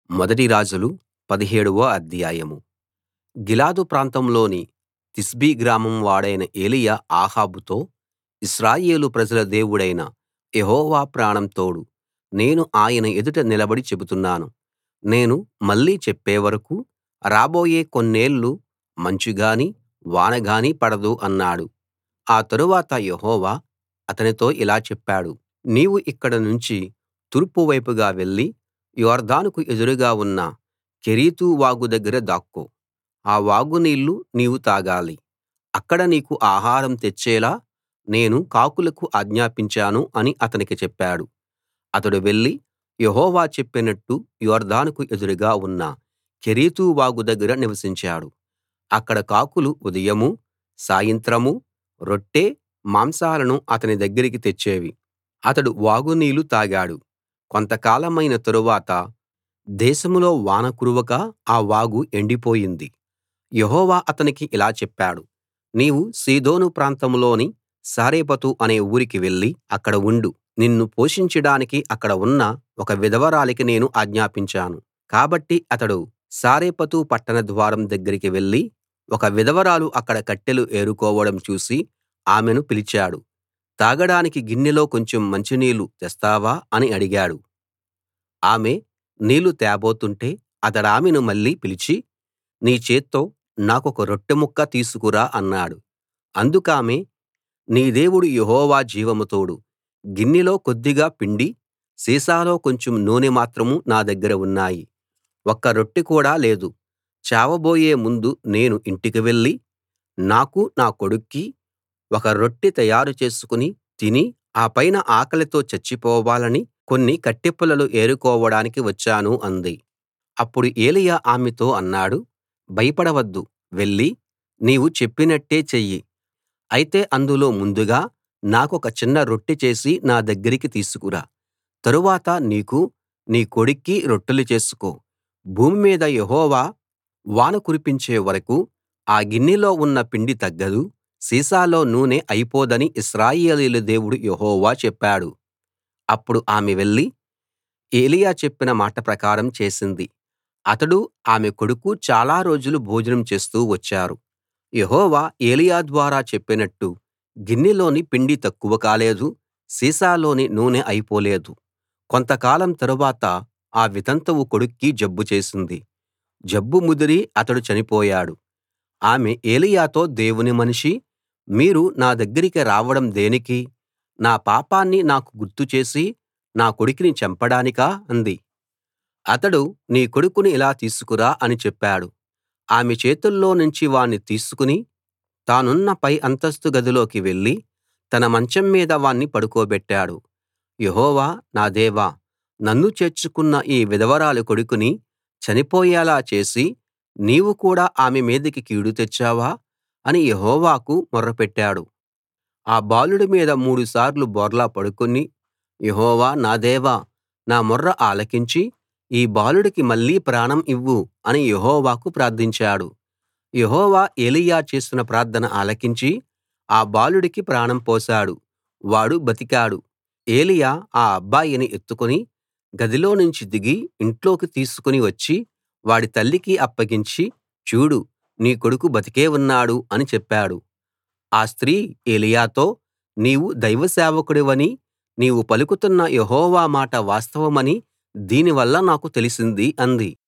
మొదటి రాజులు 17వ అధ్యాయం. గిలాదు ప్రాంతంలోని తిష్బీ గ్రామం వాడైన ఏలీయా అహాబుతో, ఇశ్రాయేలు ప్రజల దేవుడైన యెహోవా ప్రాణం తోడు, నేను ఆయన ఎదుట నిలబడి చెబుతున్నాను, నేను మళ్ళీ చెప్పే వరకూ రాబోయే కొన్నేళ్ళు మంచు గానీ వాన గానీ పడదు అన్నాడు. ఆ తరువాత యెహోవా అతనితో ఇలా చెప్పాడు, నీవు ఇక్కడ నుంచి తూర్పు వైపుగా వెళ్లి యొర్దానుకు ఎదురుగా ఉన్న కెరీతు వాగు దగ్గర దాక్కో. ఆ వాగు నీళ్లు నీవు తాగాలి. అక్కడ నీకు ఆహారం తెచ్చేలా నేను కాకులకు ఆజ్ఞాపించాను అని అతనికి చెప్పాడు. అతడు వెళ్లి యెహోవా చెప్పినట్టు యొర్దానుకు ఎదురుగా ఉన్న కెరీతు వాగు దగ్గర నివసించాడు. అక్కడ కాకులు ఉదయమూ సాయంత్రమూ రొట్టె, మాంసాలను అతని దగ్గరికి తెచ్చేవి. అతడు వాగు నీళ్లు తాగాడు. కొంతకాలమైన తరువాత దేశంలో వాన కురవక ఆ వాగు ఎండిపోయింది. యెహోవా అతనికి ఇలా చెప్పాడు, నీవు సీదోను ప్రాంతంలోని సారెపతు అనే ఊరికి వెళ్లి అక్కడ ఉండు. నిన్ను పోషించడానికి అక్కడ ఉన్న ఒక విధవరాలికి నేను ఆజ్ఞాపించాను. కాబట్టి అతడు సారెపతు పట్టణ ద్వారం దగ్గరికి వెళ్లి ఒక విధవరాలు అక్కడ కట్టెలు ఏరుకోవడం చూసి ఆమెను పిలిచాడు. తాగడానికి గిన్నెలో కొంచెం మంచినీళ్లు తెస్తావా అని అడిగాడు. ఆమె నీళ్లు తేబోతుంటే అతడామెను మళ్ళీ పిలిచి, నీ చేత్తో నాకొక రొట్టె ముక్క తీసుకురా అన్నాడు. అందుకామె, నీ దేవుడు యెహోవా జీవం తోడు, గిన్నెలో కొద్దిగా పిండి, సీసాలో కొంచెం నూనె మాత్రం నా దగ్గర ఉన్నాయి. ఒక్క రొట్టె కూడా లేదు. చావబోయే ముందు నేను ఇంటికి వెళ్లి నాకూ నా కొడుక్కీ ఒక రొట్టె తయారు చేసుకుని తిని ఆ పైన ఆకలితో చచ్చిపోవాలని కొన్ని కట్టెపుల్లలు ఏరుకోవడానికి వచ్చాను అంది. అప్పుడు ఏలీయా ఆమెతో అన్నాడు, భయపడవద్దు, వెళ్లి నీవు చెప్పినట్టే చెయ్యి. అయితే అందులో ముందుగా నాకొక చిన్న రొట్టె చేసి నా దగ్గరికి తీసుకురా. తరువాత నీకూ నీ కొడుక్కీ రొట్టెలు చేసుకో. భూమి మీద యెహోవా వాన కురిపించే వరకూ ఆ గిన్నెలో ఉన్న పిండి తగ్గదు, సీసాలో నూనె అయిపోదని ఇశ్రాయేలీయుల దేవుడు యెహోవా చెప్పాడు. అప్పుడు ఆమె వెళ్లి ఏలీయా చెప్పిన మాట ప్రకారం చేసింది. అతడూ ఆమె కొడుకూ చాలా రోజులు భోజనం చేస్తూ వచ్చారు. యెహోవా ఏలీయా ద్వారా చెప్పినట్టు గిన్నెలోని పిండి తక్కువ కాలేదు, సీసాలోని నూనె అయిపోలేదు. కొంతకాలం తరువాత ఆ వితంతువు కొడుక్కి జబ్బు చేసింది. జబ్బు ముదిరి అతడు చనిపోయాడు. ఆమె ఏలీయాతో, దేవుని మనిషీ, మీరు నా దగ్గరికి రావడం దేనికి? నా పాపాన్ని నాకు గుర్తు చేసి నా కొడుకుని చంపడానికా అంది. అతడు, నీ కొడుకుని ఇలా తీసుకురా అని చెప్పాడు. ఆమె చేతుల్లో నుంచి వాణ్ణి తీసుకుని తానున్న పై అంతస్తు గదిలోకి వెళ్లి తన మంచం మీద వాణ్ణి పడుకోబెట్టాడు. యెహోవా నా దేవా, నన్ను చేర్చుకున్న ఈ విధవరాలి కొడుకుని చనిపోయేలా చేసి నీవు కూడా ఆమె మీదికి కీడు తెచ్చావా అని యెహోవాకు మొర్రపెట్టాడు. ఆ బాలుడి మీద 3 సార్లు బోర్లా పడుకుని, యెహోవా నా దేవా, నా మొర్ర ఆలకించి ఈ బాలుడికి మళ్ళీ ప్రాణం ఇవ్వు అని యెహోవాకు ప్రార్థించాడు. యెహోవా ఏలీయా చేసిన ప్రార్థన ఆలకించి ఆ బాలుడికి ప్రాణం పోశాడు. వాడు బతికాడు. ఏలీయా ఆ అబ్బాయిని ఎత్తుకుని గదిలో నుంచి దిగి ఇంట్లోకి తీసుకుని వచ్చి వాడి తల్లికి అప్పగించి, చూడు, నీ కొడుకు బతికే ఉన్నాడు అని చెప్పాడు. ఆ స్త్రీ ఏలీయాతో, నీవు దైవ సేవకుడివనీ నీవు పలుకుతున్న యెహోవా మాట వాస్తవమని దీనివల్ల నాకు తెలిసింది అంది.